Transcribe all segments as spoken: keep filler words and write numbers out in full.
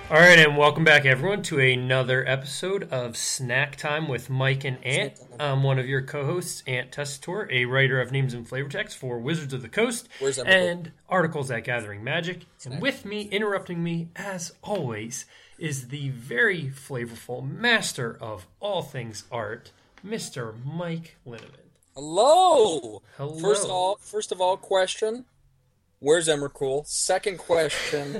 All right, and welcome back, everyone, to another episode of Snack Time with Mike and Ant. I'm one of your co-hosts, Ant Tessitore, a writer of names and flavor text for Wizards of the Coast Where's that and articles at Gathering Magic. Snack. And with me, interrupting me, as always, is the very flavorful master of all things art, Mister Mike Linneman. Hello. Hello. First of all, first of all, question: where's Emrakul? Second question: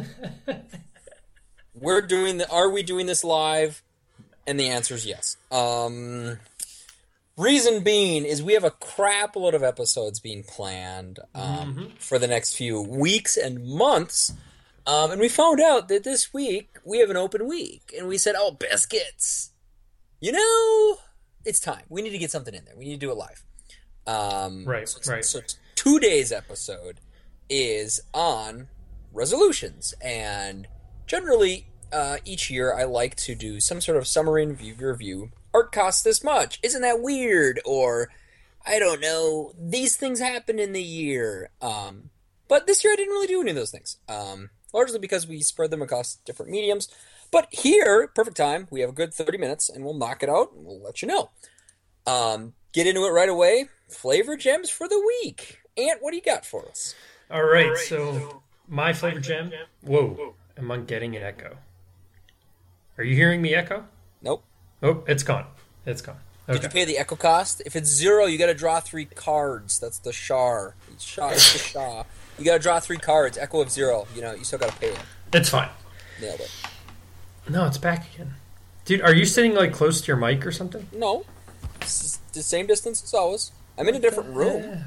we're doing the. Are we doing this live? And the answer is yes. Um, reason being is we have a crap load of episodes being planned um, Mm-hmm. for the next few weeks and months, um, and we found out that this week we have an open week, and we said, "Oh, biscuits! You know, it's time. We need to get something in there. We need to do it live." Um, Right, so, right. So today's episode is on resolutions, and generally, uh, each year I like to do some sort of summary and review. review. Art costs this much. Isn't that weird? Or I don't know. These things happen in the year. Um, but this year I didn't really do any of those things. Um, largely because we spread them across different mediums. But here, perfect time. We have a good thirty minutes, and we'll knock it out, and we'll let you know. Um, get into it right away. Flavor gems for the week. Ant, what do you got for us? All right, so my flavor gem. Whoa, am I getting an echo? Are you hearing me echo? Nope. Oh, it's gone. It's gone. Did you pay the echo cost? If it's zero, you got to draw three cards. That's the Shar. Shah is the Shah. You got to draw three cards. Echo of zero. You know, you still got to pay it. It's fine. Nailed it. No, it's back again. Dude, are you sitting like close to your mic or something? No. It's the same distance as always. I'm in a different room.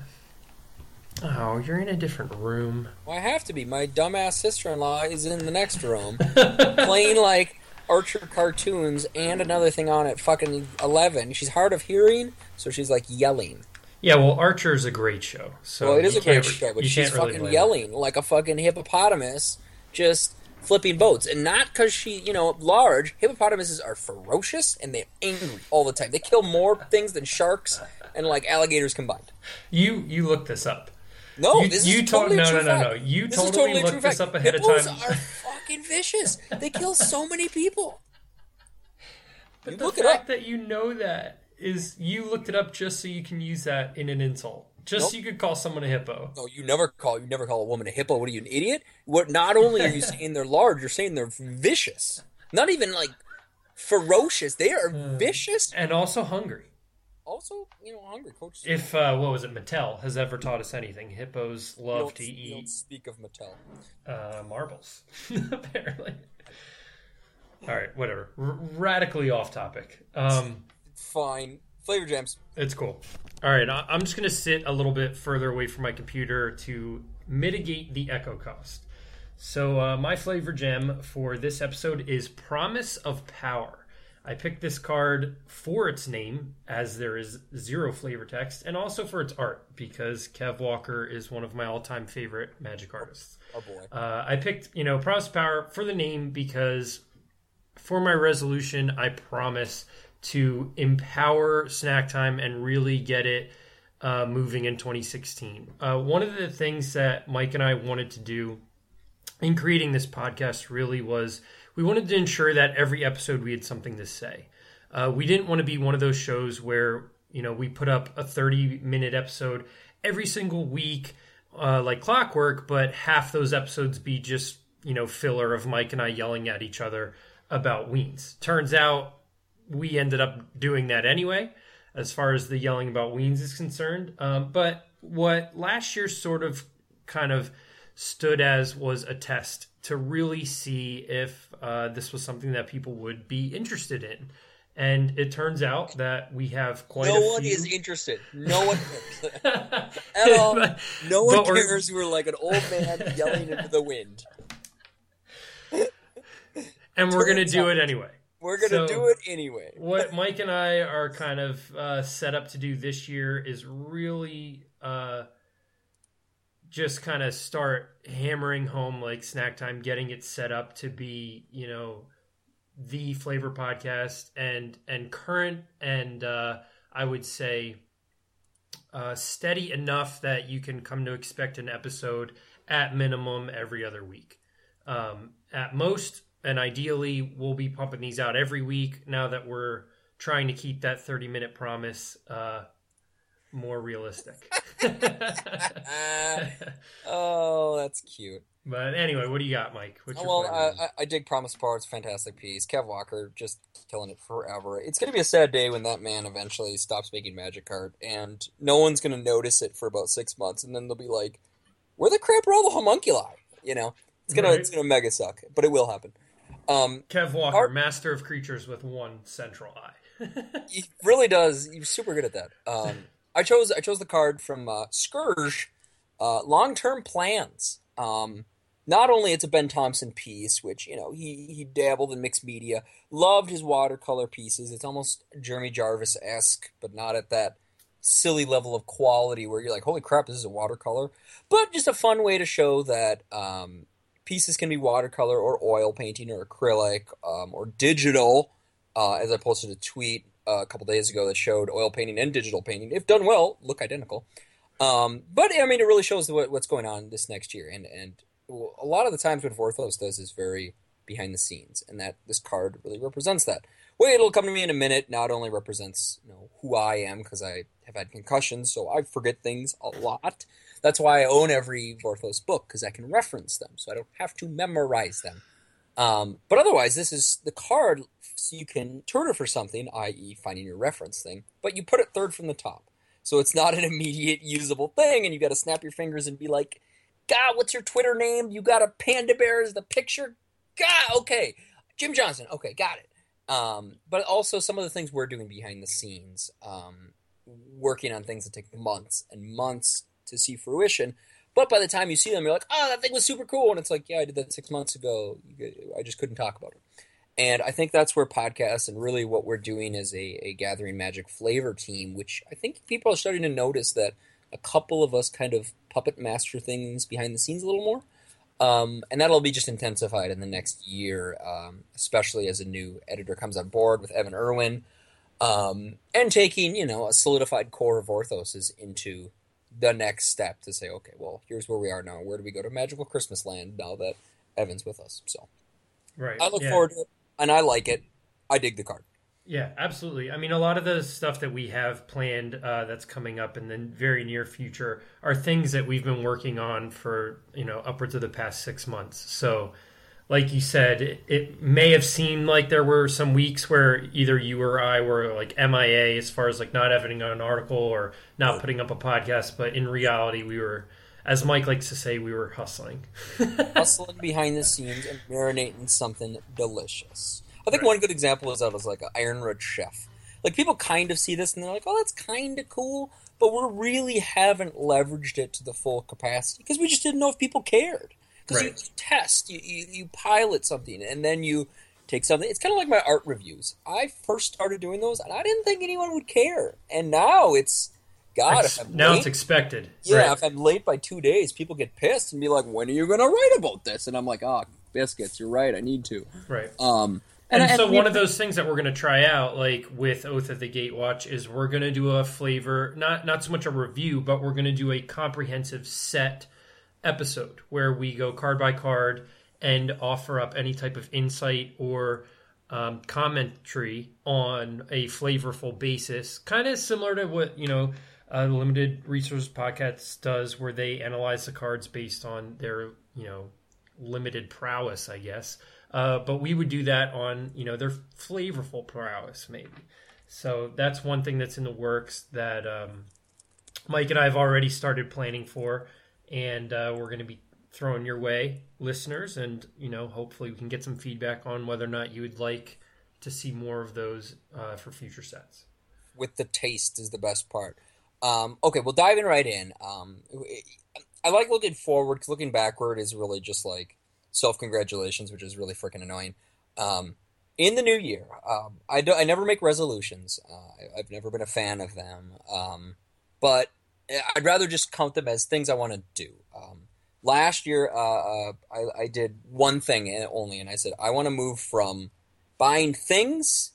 Oh, you're in a different room. Well, I have to be. My dumbass sister-in-law is in the next room playing like Archer cartoons and another thing on at fucking eleven. She's hard of hearing, so she's like yelling. Yeah, well, Archer is a great show. So well, it is you a great can't- show, but you she's can't really fucking blame yelling like a fucking hippopotamus, just flipping boats. And not because she, you know, large. Hippopotamuses are ferocious and they're angry all the time. They kill more things than sharks and like alligators combined. You you looked this up. No, You- this you is to- totally no, a true no, no, fact. no. You this is totally totally a looked true this fact. up ahead of Hippos time. are fucking vicious. They kill so many people. But You the look it fact up. that you know that is you looked it up just so you can use that in an insult. Just Nope. so you could call someone a hippo. No, you never call you never call a woman a hippo. What are you, an idiot? What? Not only are you saying they're large, you're saying they're vicious. Not even like ferocious. They are vicious. And also hungry. Also, you know, hungry. Coach. If, uh, what was it, Mattel has ever taught us anything, hippos you love don't, to you don't eat speak of Mattel. uh, marbles, apparently. All right, whatever. R- radically off topic. Um, Fine. Flavor jams. it's cool. All right, I- I'm just going to sit a little bit further away from my computer to mitigate the echo cost. So uh, my flavor gem for this episode is Promise of Power. I picked this card for its name, as there is zero flavor text, and also for its art, because Kev Walker is one of my all-time favorite Magic artists. Oh boy. Uh, I picked, you know, Promise of Power for the name because for my resolution, I promise to empower Snack Time and really get it uh, moving in twenty sixteen. Uh, one of the things that Mike and I wanted to do in creating this podcast really was we wanted to ensure that every episode we had something to say. Uh, we didn't want to be one of those shows where, you know, we put up a thirty minute episode every single week, uh, like clockwork, but half those episodes be just, you know, filler of Mike and I yelling at each other about Weens. Turns out we ended up doing that anyway, as far as the yelling about Weens is concerned. Um, but what last year sort of kind of stood as was a test to really see if uh, this was something that people would be interested in. And it turns out that we have quite no a few... one is interested. No one cares. At all. No one But we're- cares. We're like an old man yelling into the wind. And we're going to Turns do out. it anyway. We're going to So- do it anyway. What Mike and I are kind of uh, set up to do this year is really uh, just kind of start hammering home like Snack Time, getting it set up to be, you know, the flavor podcast and and current and uh, I would say uh, steady enough that you can come to expect an episode at minimum every other week. Um, at most, and ideally we'll be pumping these out every week now that we're trying to keep that thirty minute promise uh, more realistic. Oh, that's cute. But anyway, what do you got, Mike? What's your Well, flavor? uh, I, I dig Promise Power. It's a fantastic piece. Kev Walker just killing it forever. It's going to be a sad day when that man eventually stops making Magic Card, and no one's going to notice it for about six months, and then they'll be like, "Where the crap are all the homunculi?" You know, it's gonna Right. it's gonna mega suck, but it will happen. Um, Kev Walker, Art- master of creatures with one central eye. he really does. He's super good at that. Um, I chose I chose the card from uh, Scourge, uh, Long Term Plans. Um, not only it's a Ben Thompson piece, which you know he he dabbled in mixed media, loved his watercolor pieces. It's almost Jeremy Jarvis esque, but not at that silly level of quality where you're like, holy crap, this is a watercolor. But just a fun way to show that um, pieces can be watercolor or oil painting or acrylic um, or digital. Uh, as I posted a tweet uh, a couple days ago that showed oil painting and digital painting, if done well, look identical. Um, but I mean, it really shows what, what's going on this next year. And and a lot of the times what Vorthos does is very behind the scenes, and that this card really represents that. Wait, it'll come to me in a minute. Not only represents you know who I am because I have had concussions, so I forget things a lot. That's why I own every Vorthos book, because I can reference them, so I don't have to memorize them. Um, but otherwise, this is the card, so you can turn it for something, that is finding your reference thing, but you put it third from the top. So it's not an immediate usable thing, and you got to snap your fingers and be like, God, what's your Twitter name? You got a panda bear as the picture? God, okay. Jim Johnson, okay, got it. Um, but also some of the things we're doing behind the scenes, um, working on things that take months and months to see fruition. But by the time you see them, you're like, oh, that thing was super cool. And it's like, yeah, I did that six months ago. I just couldn't talk about it. And I think that's where podcasts and really what we're doing as a, a Gathering Magic flavor team, which I think people are starting to notice that a couple of us kind of puppet master things behind the scenes a little more. Um, and that'll be just intensified in the next year, um, especially as a new editor comes on board with Evan Irwin. Um, and taking, you know, a solidified core of Orthoses into the next step to say, okay, well, here's where we are now. Where do we go to Magical Christmas Land now that Evan's with us? So Right. I look yeah. forward to it, and I like it. I dig the card. Yeah, absolutely. I mean, a lot of the stuff that we have planned uh, that's coming up in the very near future are things that we've been working on for, you know, upwards of the past six months. So, like you said, it, it may have seemed like there were some weeks where either you or I were like M I A as far as like not editing an article or not putting up a podcast. But in reality, we were, as Mike likes to say, we were hustling. Hustling behind the scenes and marinating something delicious. I think right. one good example is that was like an Ironwood Chef. Like people kind of see this and they're like, oh, that's kind of cool. But we really haven't leveraged it to the full capacity because we just didn't know if people cared. Because right. you test, you, you, you pilot something, and then you take something. It's kind of like my art reviews. I first started doing those, and I didn't think anyone would care. And now it's, God, it's, if I'm now late, it's expected. Yeah, right. if I'm late by two days, people get pissed and be like, when are you going to write about this? And I'm like, oh, biscuits, you're right, I need to. Right. Um, and, and, and so and, one of those things that we're going to try out, like with Oath of the Gatewatch, is we're going to do a flavor, not not so much a review, but we're going to do a comprehensive set episode where we go card by card and offer up any type of insight or um, commentary on a flavorful basis, kind of similar to what you know uh, the Limited Resources Podcast does, where they analyze the cards based on their you know limited prowess, I guess. Uh, but we would do that on you know their flavorful prowess, maybe. So that's one thing that's in the works that um, Mike and I have already started planning for. And uh, we're going to be throwing your way, listeners, and you know, hopefully we can get some feedback on whether or not you would like to see more of those uh, for future sets. With the taste is the best part. Um, okay, well, diving right in. Um, I like looking forward because looking backward is really just like self-congratulations, which is really freaking annoying. Um, in the new year, um, I, do, I never make resolutions. Uh, I, I've never been a fan of them, um, but I'd rather just count them as things I want to do. Um, last year, uh, uh, I, I did one thing only, and I said, I want to move from buying things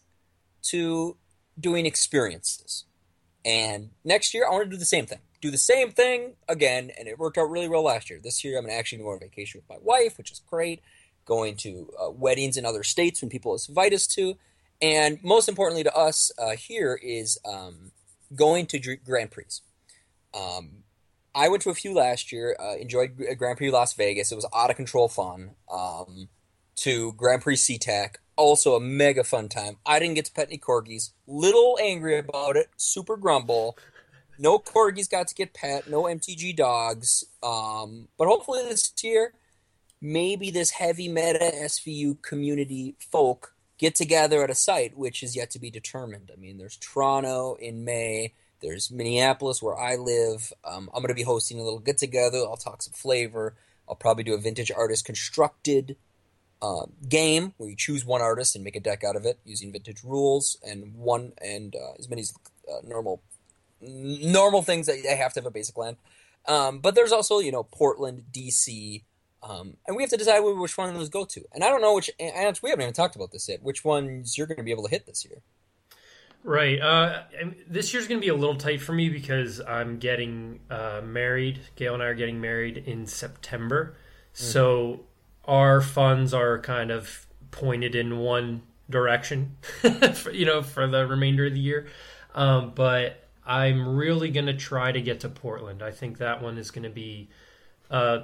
to doing experiences. And next year, I want to do the same thing. Do the same thing again, and it worked out really well last year. This year, I'm going to actually go on vacation with my wife, which is great. going to uh, weddings in other states when people invite us to, and most importantly to us uh, here is um, going to G- Grand Prix. Um, I went to a few last year, uh, enjoyed Grand Prix Las Vegas. It was out of control fun. Um, to Grand Prix SeaTac, also a mega fun time. I didn't get to pet any corgis. Little angry about it. Super grumble. No corgis got to get pet. No M T G dogs. Um, but hopefully this year, maybe this heavy meta S V U community folk get together at a site, which is yet to be determined. I mean, there's Toronto in May. There's Minneapolis where I live. Um, I'm going to be hosting a little get-together. I'll talk some flavor. I'll probably do a vintage artist constructed uh, game where you choose one artist and make a deck out of it using vintage rules and one and uh, as many uh, normal normal things that they have to have a basic land. Um, but there's also, you know, Portland, D C, um, and we have to decide which one of those go to. And I don't know which, and we haven't even talked about this yet, which ones you're going to be able to hit this year. Right. Uh, this year's going to be a little tight for me because I'm getting uh, married. Gail and I are getting married in September. Mm. So our funds are kind of pointed in one direction, for, you know, for the remainder of the year. Um, but I'm really going to try to get to Portland. I think that one is going to be, uh,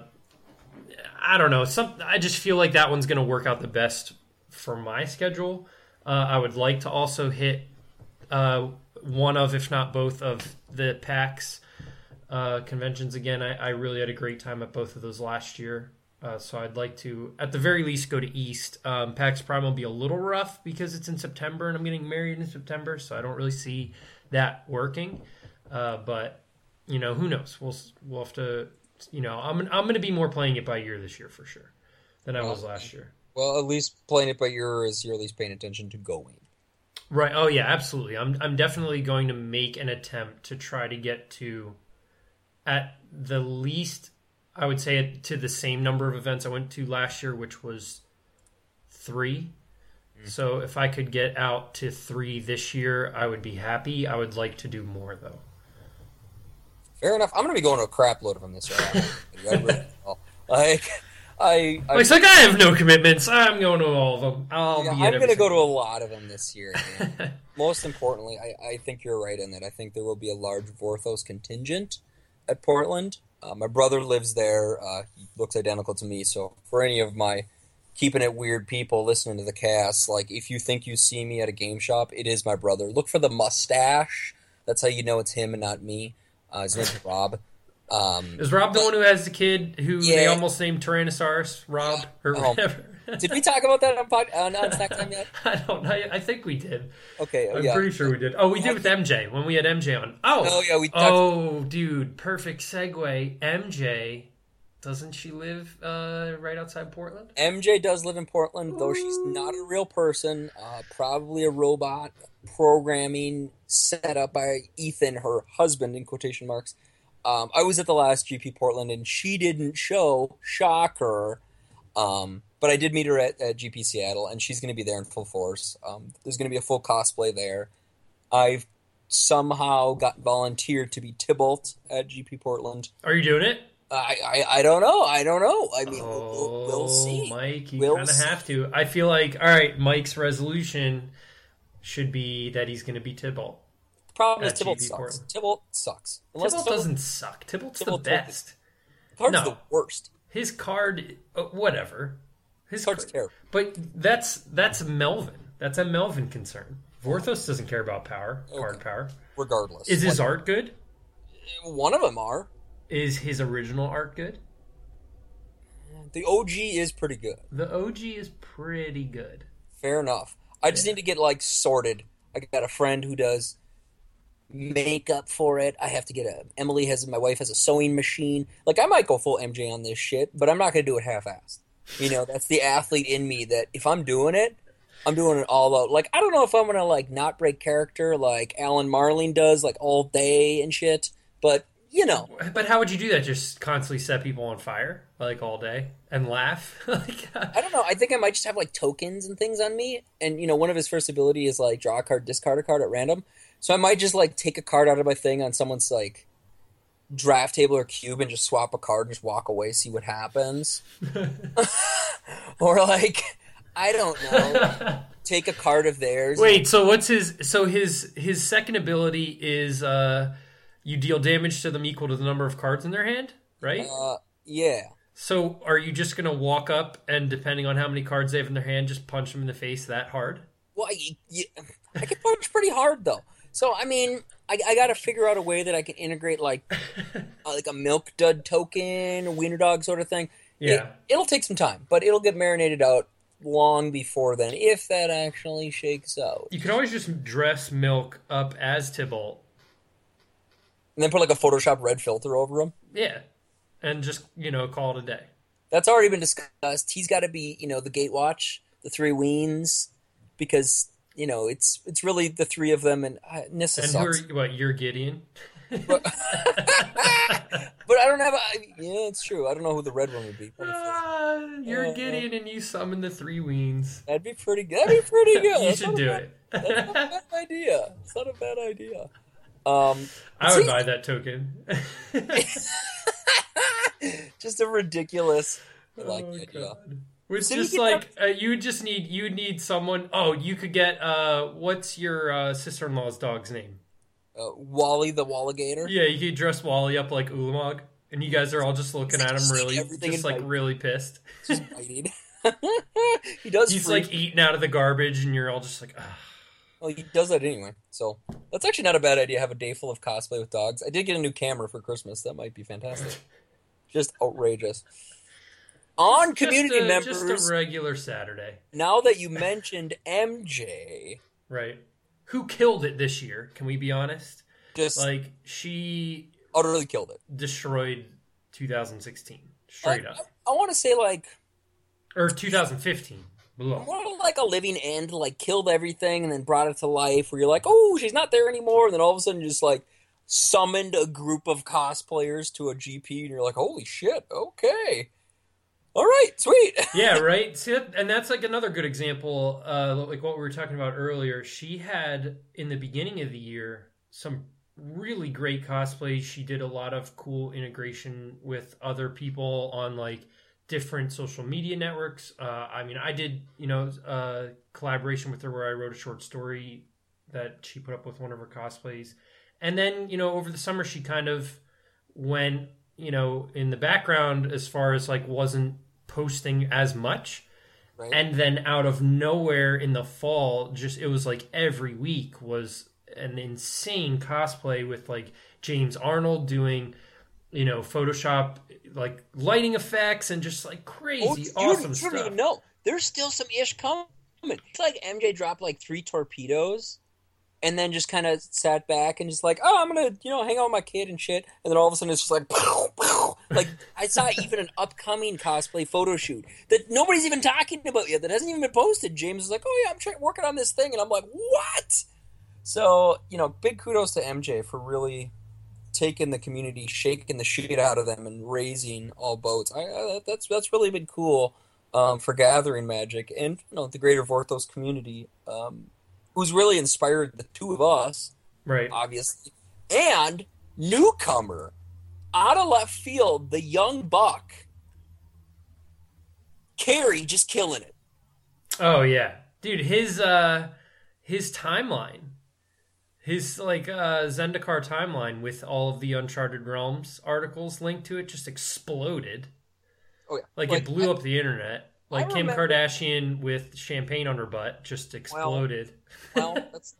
I don't know. Some, I just feel like that one's going to work out the best for my schedule. Uh, I would like to also hit Uh, one of, if not both, of the PAX uh, conventions again. I, I really had a great time at both of those last year. Uh, so I'd like to, at the very least, go to East. Um, PAX Prime will be a little rough because it's in September and I'm getting married in September. So I don't really see that working. Uh, but, you know, who knows? We'll we'll have to, you know, I'm, I'm going to be more playing it by ear this year for sure than I was last year. Well, at least playing it by ear is you're at least paying attention to going. Right. Oh, yeah, absolutely. I'm I'm definitely going to make an attempt to try to get to, at the least, I would say, to the same number of events I went to last year, which was three. Mm. So if I could get out to three this year, I would be happy. I would like to do more, though. Fair enough. I'm going to be going to a crap load of them this year. I really, like... I, I, it's like I have no commitments. I'm going to all of them. I'll yeah, be I'm going to go to a lot of them this year. Most importantly, I, I think you're right in that. I think there will be a large Vorthos contingent at Portland. Uh, my brother lives there. Uh, he looks identical to me. So for any of my keeping it weird people listening to the cast, like if you think you see me at a game shop, it is my brother. Look for the mustache. That's how you know it's him and not me. Uh, his name's Rob. Um, Is Rob the one who has the kid who yeah. they almost named Tyrannosaurus? Rob yeah. or whatever. Um, did we talk about that on, pod, on, on Snack Time yet? I don't know. I think we did. Okay, I'm yeah. pretty sure we did. Oh, we did with M J when we had M J on. Oh, oh yeah, we. Talked- oh, dude, perfect segue. M J, doesn't she live uh, right outside Portland? M J does live in Portland, though she's not a real person. Uh, probably a robot programming set up by Ethan, her husband, in quotation marks. Um, I was at the last G P Portland, and she didn't show. Shocker. Um, but I did meet her at, at G P Seattle, and she's going to be there in full force. Um, there's going to be a full cosplay there. I've somehow got volunteered to be Tybalt at G P Portland. Are you doing it? I, I, I don't know. I don't know. I mean, oh, we'll, we'll see. Mike, you we'll kind of have to. I feel like, all right, Mike's resolution should be that he's going to be Tybalt. Problem is Tybalt sucks. Portland. Tybalt sucks. Unless Tybalt doesn't suck. Tybalt's Tybalt the best. Card's no, the worst. His card, uh, whatever. His card's card, terrible. But that's that's Melvin. That's a Melvin concern. Vorthos doesn't care about power, okay. card power. Regardless. Is his like, art good? One of them are. Is his original art good? The O G is pretty good. The O G is pretty good. Fair enough. I just yeah. need to get, like, sorted. I got a friend who does makeup for it. I have to get a Emily has my wife has a sewing machine. Like I might go full M J on this shit, but I'm not gonna do it half-assed. You know, that's the athlete in me that if I'm doing it, I'm doing it all out. Like I don't know if I'm gonna like not break character like Alan Marling does, like all day and shit. But you know. But how would you do that? Just constantly set people on fire like all day and laugh? like, I don't know. I think I might just have like tokens and things on me. And you know, one of his first ability is like draw a card, discard a card at random. So I might just, like, take a card out of my thing on someone's, like, draft table or cube and just swap a card and just walk away, see what happens. Or like, I don't know, take a card of theirs. Wait, so what's his? So his his second ability is uh, you deal damage to them equal to the number of cards in their hand, right? Uh, yeah. So are you just gonna walk up and, depending on how many cards they have in their hand, just punch them in the face that hard? Well, I, you, I can punch pretty hard though. So I mean, I, I got to figure out a way that I can integrate like uh, like a milk dud token, a wiener dog sort of thing. Yeah, it, it'll take some time, but it'll get marinated out long before then, if that actually shakes out. You can always just dress Milk up as Tybalt, and then put like a Photoshop red filter over him. Yeah, and just, you know, call it a day. That's already been discussed. He's got to be, you know, the Gatewatch, the three Weens, because. You know, it's it's really the three of them, and uh, Nissa and sucks. who are, what, you're Gideon? But, but I don't have a... Yeah, it's true. I don't know who the red one would be. Uh, you're uh, Gideon, and you summon the three Weens. That'd be pretty good. That'd be pretty good. You That's should do bad, it. That's not a bad idea. It's not a bad idea. Um, I would see, buy that token. just a ridiculous... I like Oh, the idea. God. It's So just you like uh, you would just need you would need someone. Oh, you could get uh, what's your uh, sister-in-law's dog's name? Uh, Wally the Walligator. Yeah, you could dress Wally up like Ulamog, and you guys are all just looking at him really, everything just in like my- really pissed. Just biting. He does. He's freak. like eating out of the garbage, and you're all just like, ah. Well, he does that anyway. So that's actually not a bad idea. Have a day full of cosplay with dogs. I did get a new camera for Christmas. That might be fantastic. Just outrageous. On community just a, members, just a regular Saturday, now that you mentioned M J, right? Who killed it this year? Can we be honest? just Like she utterly killed it. destroyed two thousand sixteen straight I, up, I, I want to say like or two thousand fifteen. Blah. more like a living end, like killed everything and then brought it to life. Where you're like, oh, she's not there anymore, and then all of a sudden just like summoned a group of cosplayers to a G P, and you're like, holy shit, okay. All right, sweet. Yeah, right. See, that, and that's like another good example, uh, like what we were talking about earlier. She had in the beginning of the year some really great cosplays. She did a lot of cool integration with other people on like different social media networks. Uh, I mean, I did, you know, uh, collaboration with her where I wrote a short story that she put up with one of her cosplays, and then, you know, over the summer she kind of went, you know, in the background as far as like wasn't posting as much. Right. And then out of nowhere in the fall, just it was like every week was an insane cosplay with like James Arnold doing, you know, Photoshop like lighting effects and just like crazy Oh, you, awesome you stuff. don't even know. There's still some ish coming. It's like M J dropped like three torpedoes and then just kind of sat back and just like, oh, I'm going to, you know, hang out with my kid and shit. And then all of a sudden it's just like, pow, pow. Like I saw even an upcoming cosplay photo shoot that nobody's even talking about yet, that hasn't even been posted. James is like, oh yeah, I'm trying, working on this thing. And I'm like, what? So, you know, big kudos to M J for really taking the community, shaking the shit out of them, and raising all boats. I, I, that's that's really been cool um, for Gathering Magic and, you know, the greater Vorthos community, um, who's really inspired the two of us, Right. obviously, and newcomer out of left field, the young buck, Carrie, just killing it. Oh yeah. Dude, his uh his timeline. His like uh Zendikar timeline with all of the Uncharted Realms articles linked to it just exploded. Oh yeah, Like, it blew up the internet. Like Kim remember- Kardashian with champagne on her butt just exploded. Well, that's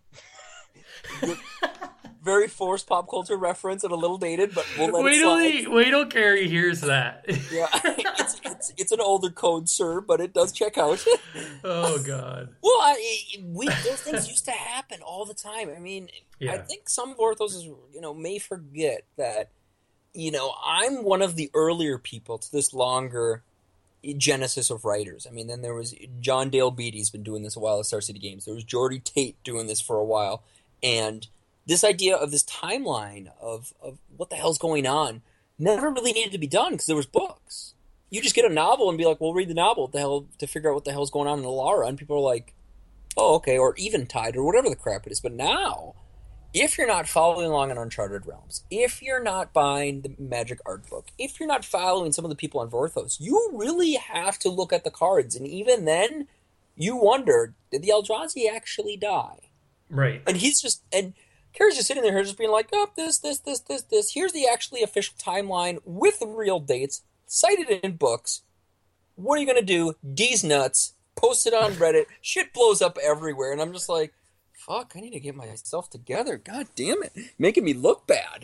very forced pop culture reference and a little dated, but we'll let wait it till slide. he, wait till Carrie hears that. Yeah, it's, it's it's an older code, sir, but it does check out. Oh god. Well, I, we those things used to happen all the time. I mean, Yeah. I think some Vorthos, you know, may forget that, you know, I'm one of the earlier people to this longer genesis of writers. I mean, then there was John Dale Beatty's been doing this a while at Star City Games. There was Jordy Tate doing this for a while, and this idea of this timeline of of what the hell's going on never really needed to be done because there was books. You just get a novel and be like, "Well, read the novel what the hell to figure out what the hell's going on in Alara," and people are like, "Oh, okay," or Eventide or whatever the crap it is. But now if you're not following along in Uncharted Realms, if you're not buying the Magic art book, if you're not following some of the people on Vorthos, you really have to look at the cards. And even then, you wonder, did the Eldrazi actually die? Right. And he's just, and Kerry's just sitting there just being like, oh, this, this, this, this, this. Here's the actually official timeline with the real dates, cited in books. What are you going to do? D's nuts. Post it on Reddit. Shit blows up everywhere. And I'm just like, fuck, I need to get myself together. God damn it. Making me look bad.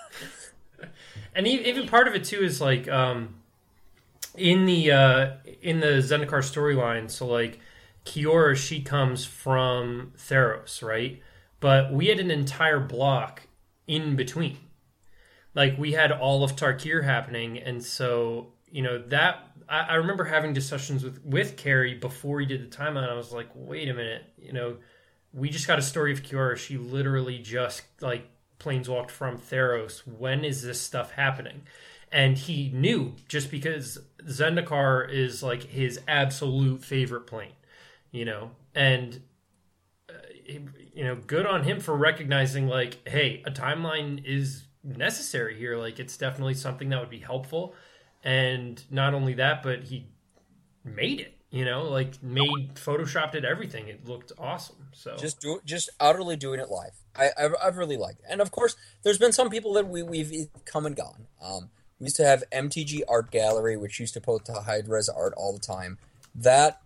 And even part of it, too, is like, um, in the, uh, in the Zendikar storyline, so like, Kiora, she comes from Theros, right? But we had an entire block in between. Like, we had all of Tarkir happening, and so, you know, that... I, I remember having discussions with, with Carrie before he did the timeline. I was like, wait a minute, you know, we just got a story of Kiora. She literally just, like, planeswalked from Theros. When is this stuff happening? And he knew, just because Zendikar is, like, his absolute favorite plane. You know, and, uh, you know, good on him for recognizing, like, hey, a timeline is necessary here. Like, it's definitely something that would be helpful. And not only that, but he made it, you know, like, made, photoshopped it, everything. It looked awesome. So just do just utterly doing it live. I, I, I've really liked it. And, of course, there's been some people that we, we've come and gone. Um, we used to have M T G Art Gallery, which used to post high-res art all the time. That...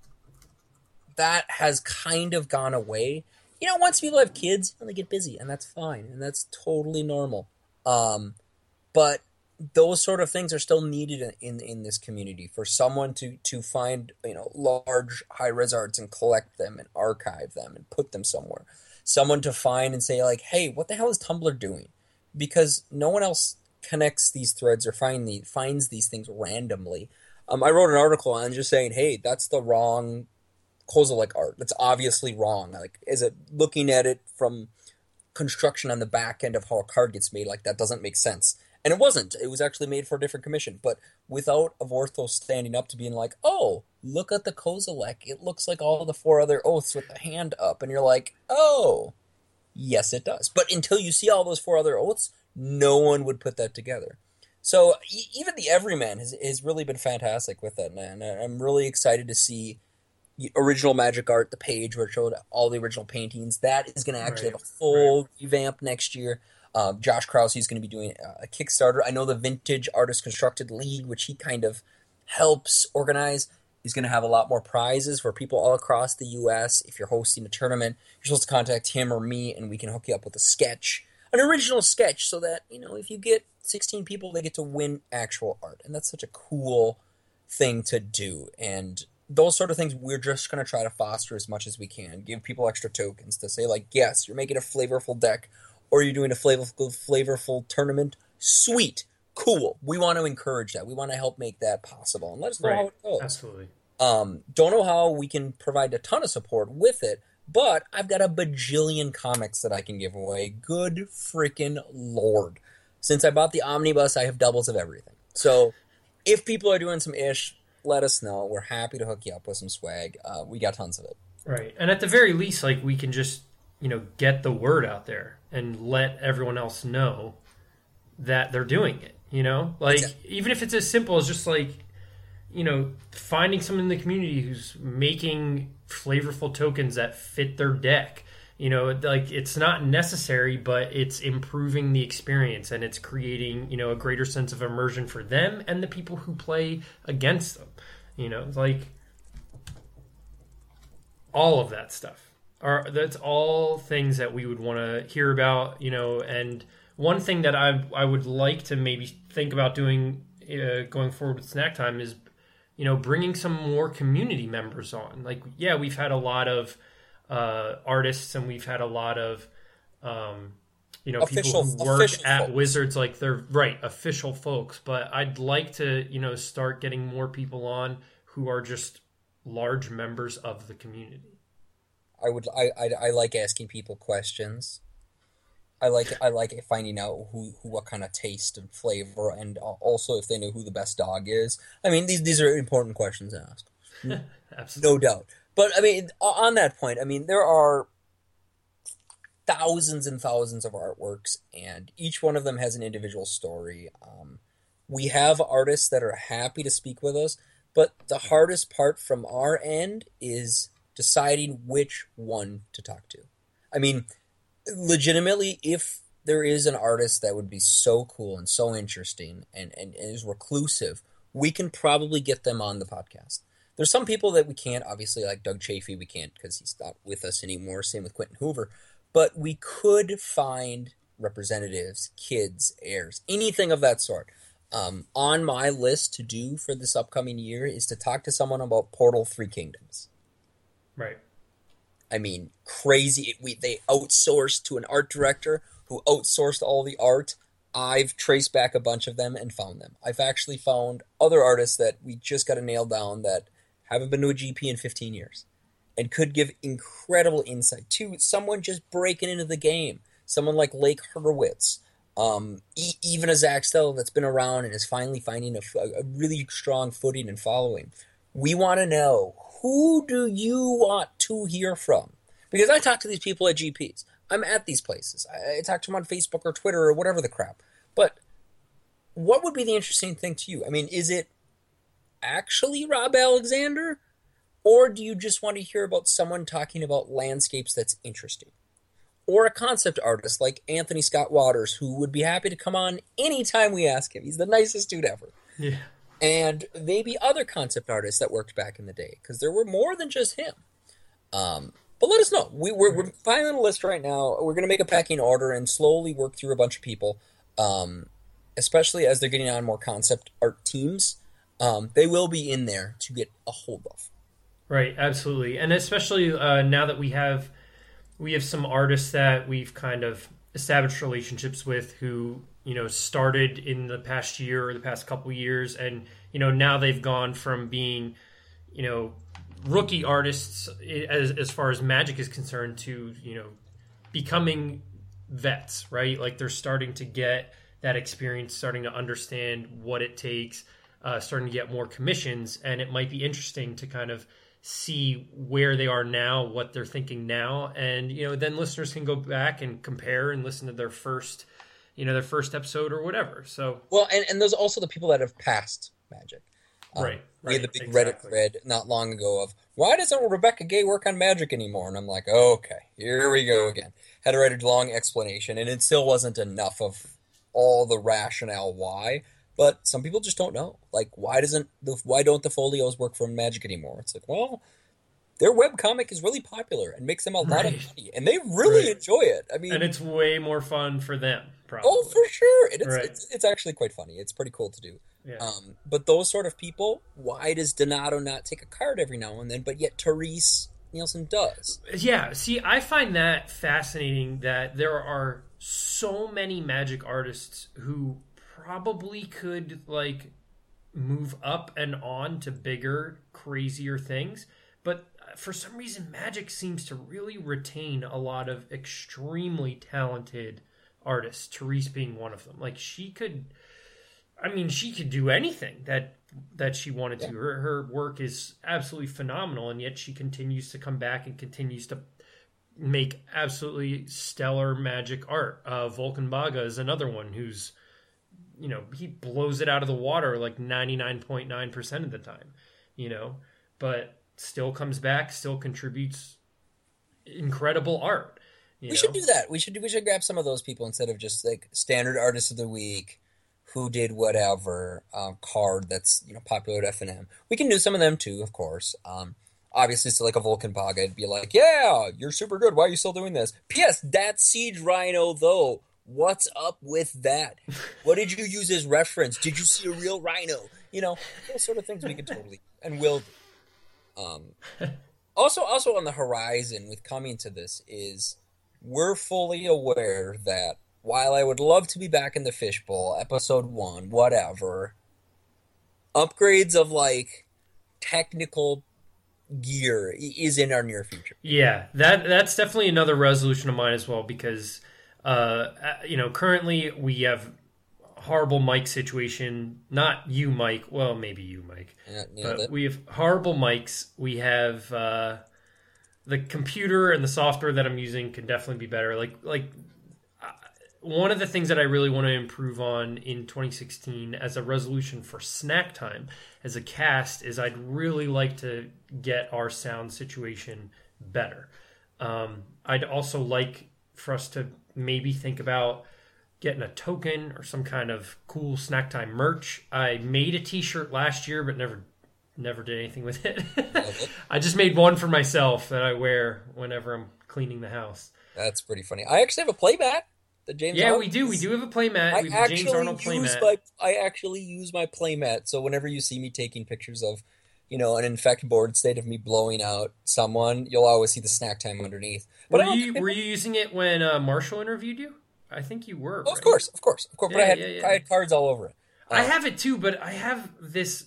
that has kind of gone away. You know, once people have kids, they get busy, and that's fine, and that's totally normal. Um, but those sort of things are still needed in, in, in this community for someone to, to find, you know, large high-res arts and collect them and archive them and put them somewhere. Someone to find and say, like, hey, what the hell is Tumblr doing? Because no one else connects these threads or find the, finds these things randomly. Um, I wrote an article on just saying, hey, that's the wrong Kozilek art. That's obviously wrong. Like, is it looking at it from construction on the back end of how a card gets made? Like, that doesn't make sense. And it wasn't. It was actually made for a different commission. But without Vorthos standing up to being like, oh, look at the Kozilek. It looks like all the four other oaths with the hand up. And you're like, oh, yes, it does. But until you see all those four other oaths, no one would put that together. So e- even the Everyman has, has really been fantastic with that. And I'm really excited to see original Magic art, the page where it showed all the original paintings. That is going to actually right. have a full right. revamp next year. Um, Josh Krause is going to be doing a Kickstarter. I know the Vintage Artist Constructed League, which he kind of helps organize, is going to have a lot more prizes for people all across the U S. If you're hosting a tournament, you're supposed to contact him or me, and we can hook you up with a sketch, an original sketch, so that, you know, if you get sixteen people, they get to win actual art. And that's such a cool thing to do. And those sort of things we're just going to try to foster as much as we can. Give people extra tokens to say, like, yes, you're making a flavorful deck, or you're doing a flavorful, flavorful tournament. Sweet. Cool. We want to encourage that. We want to help make that possible. And let us know right. how it goes. Absolutely. Um, don't know how we can provide a ton of support with it, but I've got a bajillion comics that I can give away. Good freaking Lord. Since I bought the omnibus, I have doubles of everything. So if people are doing some ish, let us know. We're happy to hook you up with some swag. Uh, we got tons of it. Right. And at the very least, like, we can just, you know, get the word out there and let everyone else know that they're doing it, you know? Like, exactly. Even if it's as simple as just, like, you know, finding someone in the community who's making flavorful tokens that fit their deck. You know, like, it's not necessary, but it's improving the experience, and it's creating, you know, a greater sense of immersion for them and the people who play against them. You know, like, all of that stuff. Are, that's all things that we would want to hear about, you know. And one thing that I I would like to maybe think about doing uh, going forward with Snack Time is, you know, bringing some more community members on. Like, yeah, we've had a lot of uh, artists, and we've had a lot of, um, you know, official, people who work at folks. Wizards, like, they're right, official folks. But I'd like to, you know, start getting more people on who are just large members of the community. I would. I, I I like asking people questions. I like I like finding out who, who what kind of taste and flavor, and also if they know who the best dog is. I mean, these these are important questions to ask. Absolutely. No doubt. But I mean, on that point, I mean, there are thousands and thousands of artworks, and each one of them has an individual story. Um, we have artists that are happy to speak with us, but the hardest part from our end is deciding which one to talk to. I mean, legitimately, if there is an artist that would be so cool and so interesting and, and, and is reclusive, we can probably get them on the podcast. There's some people that we can't, obviously, like Doug Chafee, we can't because he's not with us anymore. Same with Quentin Hoover. But we could find representatives, kids, heirs, anything of that sort. Um, on my list to do for this upcoming year is to talk to someone about Portal Three Kingdoms. Right. I mean, crazy. We They outsourced to an art director who outsourced all the art. I've traced back a bunch of them and found them. I've actually found other artists that we just got to nail down that haven't been to a G P in fifteen years and could give incredible insight to someone just breaking into the game. Someone like Lake Hurwitz. Um, e- even a Zach Stella that's been around and is finally finding a, a really strong footing and following. We want to know, who do you want to hear from? Because I talk to these people at G Ps. I'm at these places. I, I talk to them on Facebook or Twitter or whatever the crap. But what would be the interesting thing to you? I mean, is it actually Rob Alexander? Or do you just want to hear about someone talking about landscapes that's interesting? Or a concept artist like Anthony Scott Waters, who would be happy to come on anytime we ask him. He's the nicest dude ever. Yeah. And maybe other concept artists that worked back in the day, because there were more than just him. Um, but let us know. We, we're, we're filing a list right now. We're going to make a packing order and slowly work through a bunch of people, um, especially as they're getting on more concept art teams. Um, they will be in there to get a hold of. Right, absolutely. And especially uh, now that we have we have some artists that we've kind of established relationships with who, you know, started in the past year or the past couple years, and, you know, now they've gone from being, you know, rookie artists as as far as Magic is concerned to, you know, becoming vets, right? Like they're starting to get that experience, starting to understand what it takes, uh, starting to get more commissions, and it might be interesting to kind of see where they are now, what they're thinking now, and, you know, then listeners can go back and compare and listen to their first, you know, their first episode or whatever. So well, and, and there's also the people that have passed Magic. Um, right, right. We had the big exactly. Reddit thread not long ago of, why doesn't Rebecca Gay work on Magic anymore? And I'm like, okay, here we go again. Had to write a long explanation, and it still wasn't enough of all the rationale why. But some people just don't know. Like, why doesn't the why don't the folios work for Magic anymore? It's like, well, their webcomic is really popular and makes them a lot Right. of money, and they really Right. enjoy it. I mean, And it's way more fun for them, probably. oh, for sure, and it's, Right. it's it's actually quite funny. It's pretty cool to do. Yeah. Um, but those sort of people, why does Donato not take a card every now and then? But yet Therese Nielsen does. Yeah, see, I find that fascinating that there are so many Magic artists who probably could, like, move up and on to bigger, crazier things, but for some reason Magic seems to really retain a lot of extremely talented artists, Therese being one of them. Like, she could, I mean, she could do anything that that she wanted to. Yeah. Her, her work is absolutely phenomenal, and yet she continues to come back and continues to make absolutely stellar Magic art. Uh, Volkan Baga is another one who's, you know, he blows it out of the water like ninety-nine point nine percent of the time, you know, but still comes back, still contributes incredible art. You We know? should do that. We should we should grab some of those people instead of just like standard artist of the week, who did whatever uh, card that's, you know, popular at F N M. We can do some of them too, of course. Um, obviously, so like a Vulcan Baga, it'd be like, yeah, you're super good. Why are you still doing this? P S. That Siege Rhino though. What's up with that? What did you use as reference? Did you see a real rhino? You know, those sort of things we could totally and will do. Um, also, also on the horizon with coming to this is we're fully aware that while I would love to be back in the fishbowl, episode one, whatever, upgrades of like technical gear is in our near future. Yeah, that that's definitely another resolution of mine as well, because uh, you know, currently we have horrible mic situation. Not you, Mike. Well, maybe you, Mike. Yeah, nailed But it. we have horrible mics. We have uh, the computer and the software that I'm using can definitely be better. Like like uh, one of the things that I really want to improve on in twenty sixteen as a resolution for Snack Time as a cast is I'd really like to get our sound situation better. Um, I'd also like for us to maybe think about getting a token or some kind of cool Snack Time merch. I made a t-shirt last year, but never never did anything with it. Okay. I just made one for myself that I wear whenever I'm cleaning the house. That's pretty funny. I actually have a playmat. The James yeah, Arnold. we do. We do have a playmat. I we have a James Arnold playmat. My, I actually use my playmat. So whenever you see me taking pictures of, you know, an infect board state of me blowing out someone, you'll always see the Snack Time underneath. But were you were you using it when uh, Marshall interviewed you? I think you were. Oh, right? Of course, of course, of course. Yeah, but I had yeah, yeah. I had cards all over it. Uh, I have it too, but I have this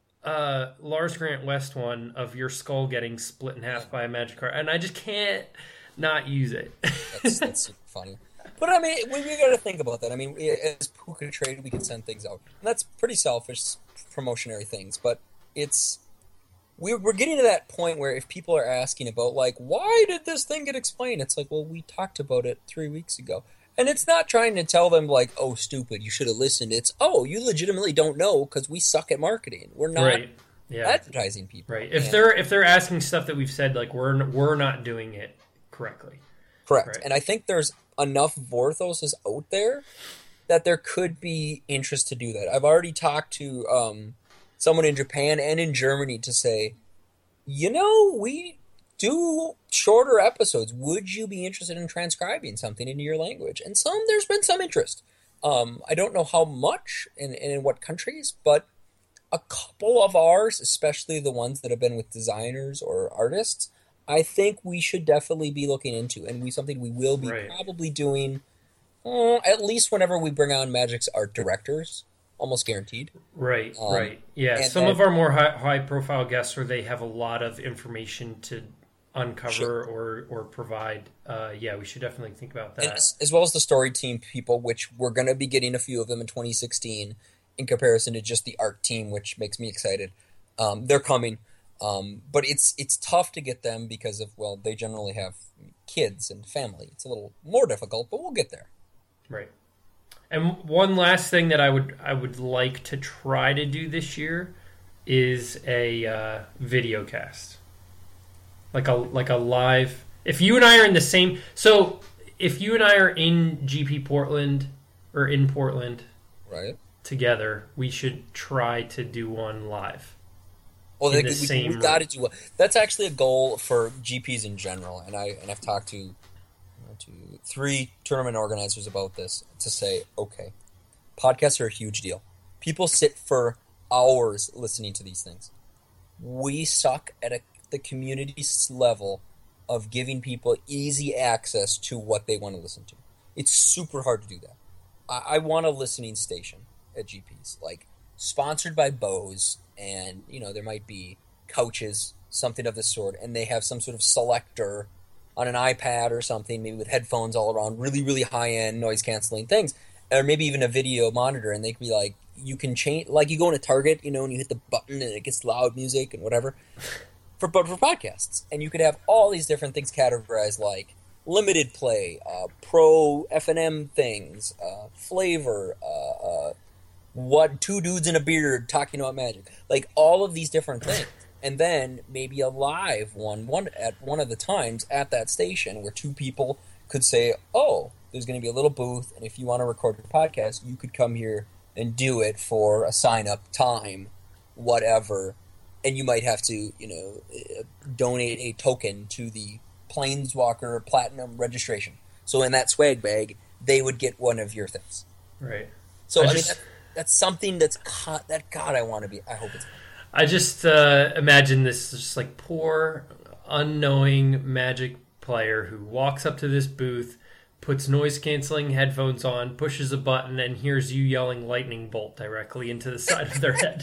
uh, Lars Grant West one of your skull getting split in half by a magic card, and I just can't not use it. that's, that's super funny. But I mean, we, we got to think about that. I mean, as Puka Trade, we can send things out, and that's pretty selfish, promotionary things. But it's we're we're getting to that point where if people are asking about like, why did this thing get explained? It's like, well, we talked about it three weeks ago. And it's not trying to tell them, like, oh, stupid, you should have listened. It's, oh, you legitimately don't know because we suck at marketing. We're not right. yeah. advertising people. Right. If and, they're if they're asking stuff that we've said, like, we're we're not doing it correctly. Correct. Right. And I think there's enough Vorthoses out there that there could be interest to do that. I've already talked to um, someone in Japan and in Germany to say, you know, we do shorter episodes. Would you be interested in transcribing something into your language? And some, there's been some interest. Um, I don't know how much and, and in what countries, but a couple of ours, especially the ones that have been with designers or artists, I think we should definitely be looking into, and we something we will be right. probably doing uh, at least whenever we bring on Magic's art directors, almost guaranteed. Right, um, right. Yeah, some and, of our more high, high-profile guests where they have a lot of information to uncover sure. or or provide. Uh, yeah, we should definitely think about that. As, as well as the story team people, which we're going to be getting a few of them in twenty sixteen in comparison to just the art team, which makes me excited. Um, they're coming. Um, but it's it's tough to get them because of, well, they generally have kids and family. It's a little more difficult, but we'll get there. Right. And one last thing that I would I would like to try to do this year is a uh, video cast. Like a like a live. If you and I are in the same, so if you and I are in G P Portland or in Portland, right, together, we should try to do one live. Well, they, we, we got to do one. That's actually a goal for G Ps in general, and I and I've talked to you know, to three tournament organizers about this to say, okay, podcasts are a huge deal. People sit for hours listening to these things. We suck at a the community level of giving people easy access to what they want to listen to. It's super hard to do that. I, I want a listening station at G Ps, like sponsored by Bose, and you know there might be couches, something of the sort, and they have some sort of selector on an iPad or something, maybe with headphones all around, really, really high-end noise-canceling things, or maybe even a video monitor, and they could be like, you can change, like you go into Target, you know, and you hit the button and it gets loud music and whatever. For, but for podcasts, and you could have all these different things categorized like limited play, uh, pro F and M things, uh, flavor, uh, uh, what two dudes in a beard talking about Magic, like all of these different things, and then maybe a live one, one at one of the times at that station where two people could say, "Oh, there's going to be a little booth, and if you want to record your podcast, you could come here and do it for a sign up time, whatever." And you might have to, you know, donate a token to the Planeswalker Platinum registration. So in that swag bag, they would get one of your things. Right. So I, I just, mean, that, that's something that's caught, that God I want to be. I hope it's. I just uh, imagine this just like poor, unknowing Magic player who walks up to this booth, puts noise canceling headphones on, pushes a button, and hears you yelling "lightning bolt" directly into the side of their head.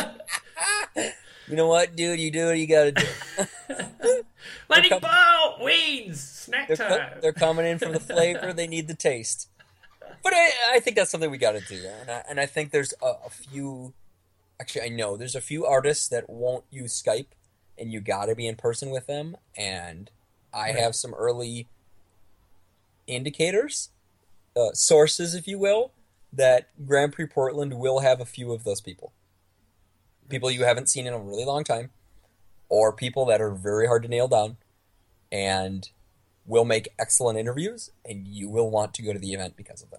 You know what, dude? You do what you gotta do. Lightning com- bolt! Weeds! Snack they're time! Co- they're coming in from the flavor. They need the taste. But I, I think that's something we gotta do. And I, and I think there's a, a few... Actually, I know there's a few artists that won't use Skype, and you gotta be in person with them. And I Right. have some early indicators, uh, sources, if you will, that Grand Prix Portland will have a few of those people. People you haven't seen in a really long time, or people that are very hard to nail down, and will make excellent interviews, and you will want to go to the event because of them.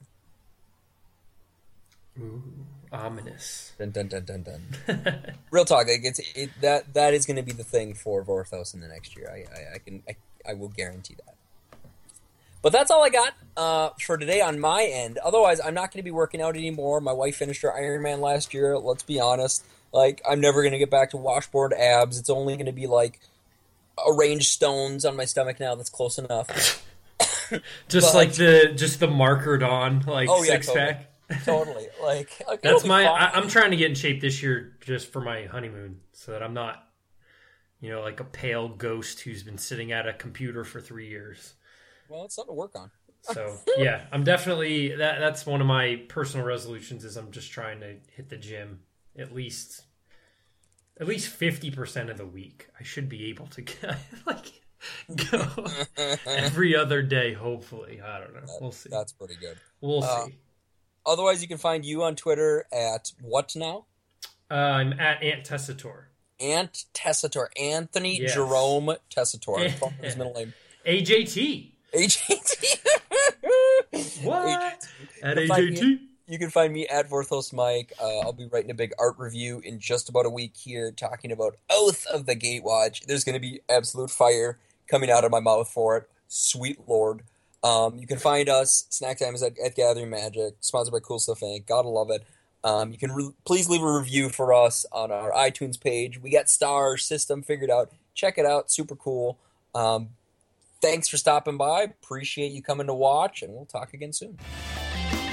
Ooh, ominous. Dun, dun, dun, dun, dun. Real talk, like it's it, that that is going to be the thing for Vorthos in the next year. I I, I can I, I will guarantee that. But that's all I got uh, for today on my end. Otherwise, I'm not going to be working out anymore. My wife finished her Ironman last year. Let's be honest. Like, I'm never going to get back to washboard abs. It's only going to be like arranged stones on my stomach now. That's close enough. Just But- like the just the markered on like Oh, yeah, six totally. pack. Totally. Like, like That's it'll be my. fine. I, I'm trying to get in shape this year just for my honeymoon, so that I'm not, you know, like a pale ghost who's been sitting at a computer for three years. Well, it's something to work on. So yeah, I'm definitely that. That's one of my personal resolutions. Is I'm just trying to hit the gym at least, at least fifty percent of the week. I should be able to get, like go every other day. Hopefully, I don't know. We'll see. That's pretty good. We'll uh, see. Otherwise, you can find you on Twitter at what now? Uh, I'm at Ant Tessator. Ant Tessator. Anthony Yes. Jerome Tessator. I don't know his middle name. A J T. A J T. What? At You can find A J T? me- You can find me at Vorthos Mike. Uh, I'll be writing a big art review in just about a week here, talking about Oath of the Gatewatch. There's going to be absolute fire coming out of my mouth for it. Sweet Lord. Um, you can find us, Snack Time is at, at Gathering Magic, sponsored by Cool Stuff Incorporated. Gotta love it. Um, you can re- please leave a review for us on our iTunes page. We got star system figured out. Check it out. Super cool. Um, thanks for stopping by. Appreciate you coming to watch, and we'll talk again soon.